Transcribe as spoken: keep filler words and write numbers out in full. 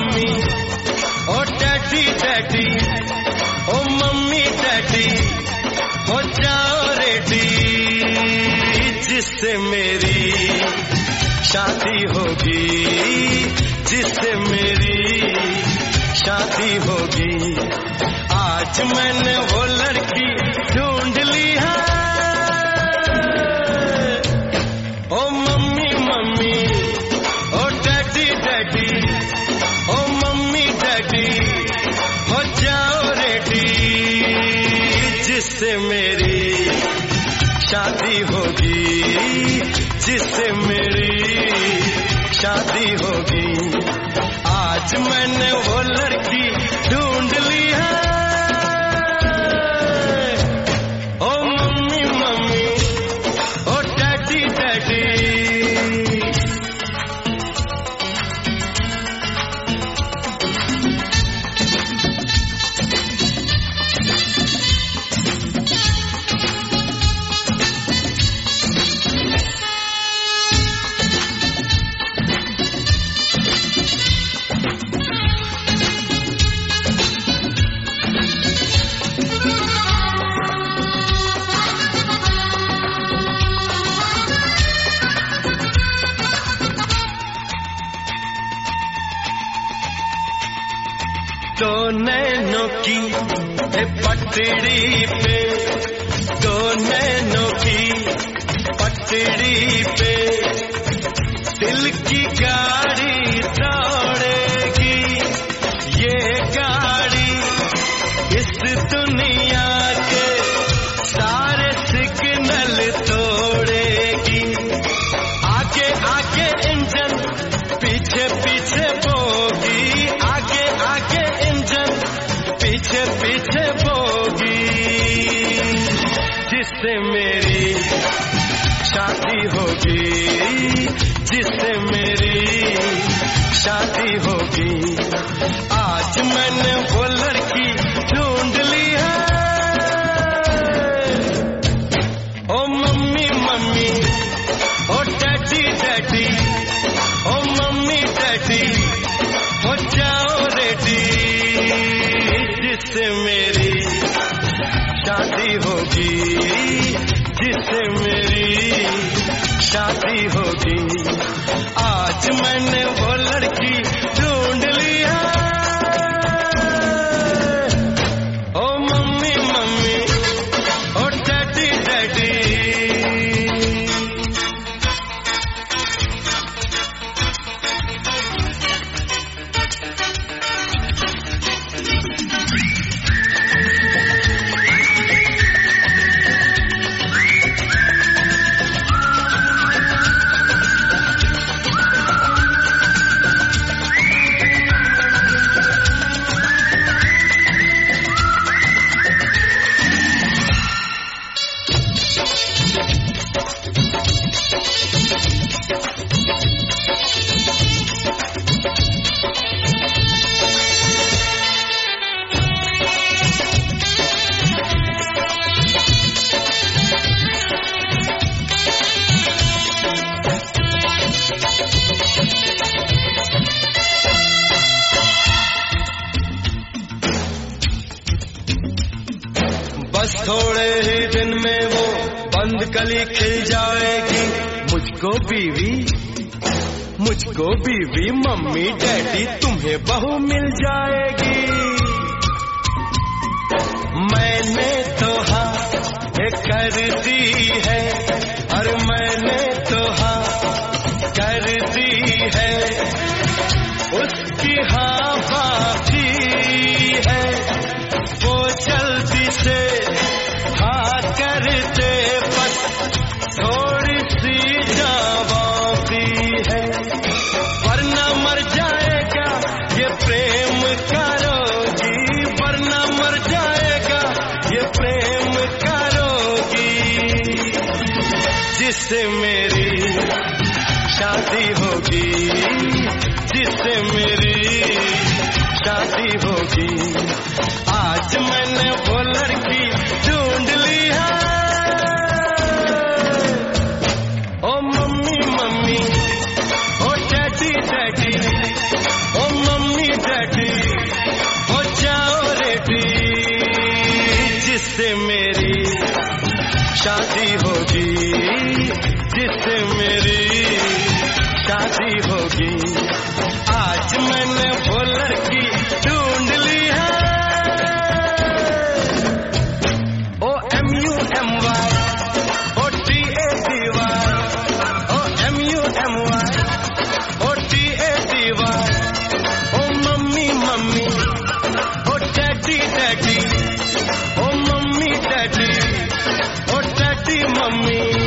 Mummy ओ daddy daddy ओ mummy daddy हो जाओ रेडी, जिससे मेरी शादी होगी, जिससे मेरी शादी होगी। आज मैंने वो लड़की ढूंढ ली है। ओ मम्मी मम्मी ओ डैडी डैडी ओ मम्मी डैडी हो जाओ रेडी, जिससे मेरी शादी होगी, जिससे मेरी शादी होगी। आज मैंने वो लड़की ढूंढ ली है। ओ मम्मी मम्मी ओ डैडी डैडी। दो नैनों की पटड़ी पे, दो नैनों की पटड़ी पे दिल की गाड़ी दौड़ेगी। ये गाड़ी इस दुनिया के सारे सिग्नल तोड़ेगी। आगे आगे इंजन पीछे पीछे बोगी, आगे आगे इंजन पीछे पीछे बोगी, जिससे मेरी शादी होगी, जिससे मेरी शादी होगी। आज मैंने वो लड़की ढूंढ ली है। ओ मम्मी मम्मी ओ डैडी डैडी ओ मम्मी डैडी हो जाओ रेडी, जिससे मेरी शादी होगी, जिससे मेरी शादी होगी। आज मैंने वो लड़की ढूंढ ली है। ओ मम्मी मम्मी ओ डैडी डैडी। बस थोड़े ही दिन में वो बंद कली खिल जाएगी। मुझको बीवी, मुझको बीवी मम्मी डैडी तुम्हें बहू मिल जाएगी। मैंने तो हाँ कर दी है, और मैंने तो हाँ कर दी है। उसकी हाँ बाकी है, वो जल्दी से हाँ करते, बस थोड़ी सी जवाबी है। वरना मर जाएगा ये प्रेम करोगी, वरना मर जाएगा ये प्रेम करोगी, जिससे मेरी शादी होगी, जिससे मेरी शादी होगी। आज मैंने वो लड़की ढूंढ ली है। ओ मम्मी मम्मी ओ डैडी डैडी ओ मम्मी शादी होगी, जिससे मेरी शादी होगी। आज मैंने वो लड़की ढूंढ ली है, ओ एम यू एम वाई, ओ टी ए टी वाई, ओ एम यू एम वाई, ओ टी ए टी वाई, ओ मम्मी मम्मी, ओ डैडी डैडी, ओ मम्मी डैडी, ओ डैडी मम्मी।